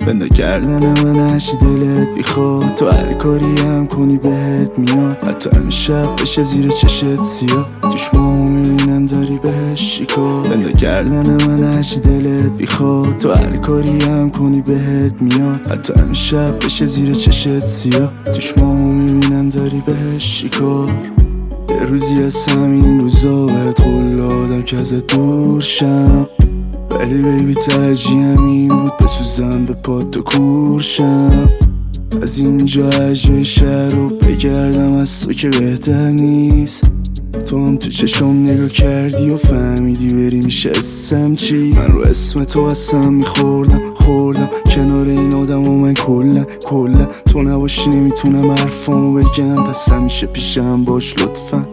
بنده کردن من هرچی دلت بیخواد، تو هر کاری هم کنی بهت میاد. حتی همین شب بشه زیر چشت سیاه، توش ماهو میبینم داری بهش شکار. بنده کردن من هرچی دلت بیخواد، تو هر کاری هم کنی بهت میاد. حتی همین شب بشه زیر چشت سیاه، توش ماهو میبینم داری بهش شکار. یه روزی از همین روزا بهت قول دادم که ازت دور شم، ولی بیبی ترجیحم این بود بسوزم به پات تو کورشم. از اینجا هر جای شهر رو بگردم از تو که بهتر نیست. تو هم تو چشم نگاه کردی و فهمیدی بری میشه اسم چی. من رو اسم تو اصلا میخوردم کنار این آدم و من کلا تو نباشی نمیتونم حرفامو بگم، پس همیشه پیشم باش لطفا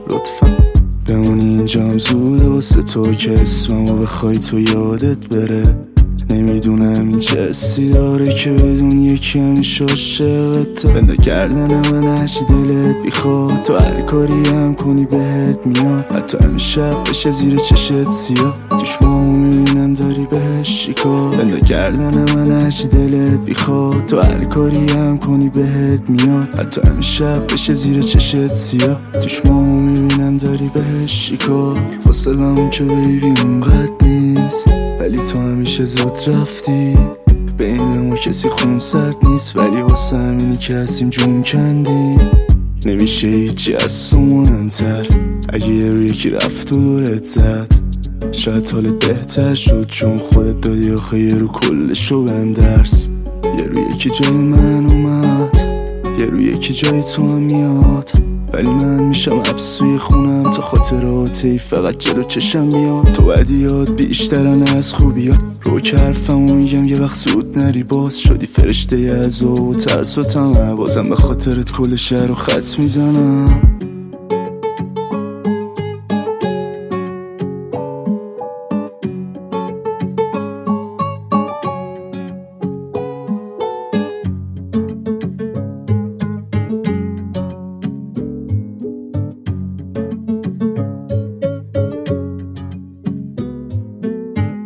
بمونی اینجا هم زوده واسه تو که اسممو بخوای تو یادت بره. نمیدونم این چه حسی داره که بدون یکی همیشه عاشقته. بنده کردن من هرچی دلت بیخواد، تو هر کاری هم کنی بهت میاد. حتی همین شب بشه زیر چشت سیاه، توش ماهو میبینم داری بهش شکار. بنده کردن من هرچی دلت بیخواد، تو هر کاری هم کنی بهت میاد. حتی همین شب بشه زیر چشت سیاه، توش ماهو میبینم داری بهش شکار. فاصلمون که بیبی اونقدر نیست، ولی تو همیشه زود رفتی. بین ما کسی خون سرد نیست، ولی واسه همینی که هستیم جون کندیم. نمیشه هیچی از تو مهمتر، اگه یه روی یکی رفت و دورت زد شاید حالت بهتر شد، چون خودت دادی آخه یه رو کلشو بهم درس. یه روی یکی جای من اومد، یه روی یکی جای تو هم میاد، ولی من میشم ابسوی خونم تا خاطراتی فقط جلو چشم میاد. تو بدیات بیشترن از خوبیات، رو که حرفمو میگم یه وقت زود نری، باز شدی فرشته عذاب و ترس و طمع. بازم به خاطرت کل شهر رو خط میزنم.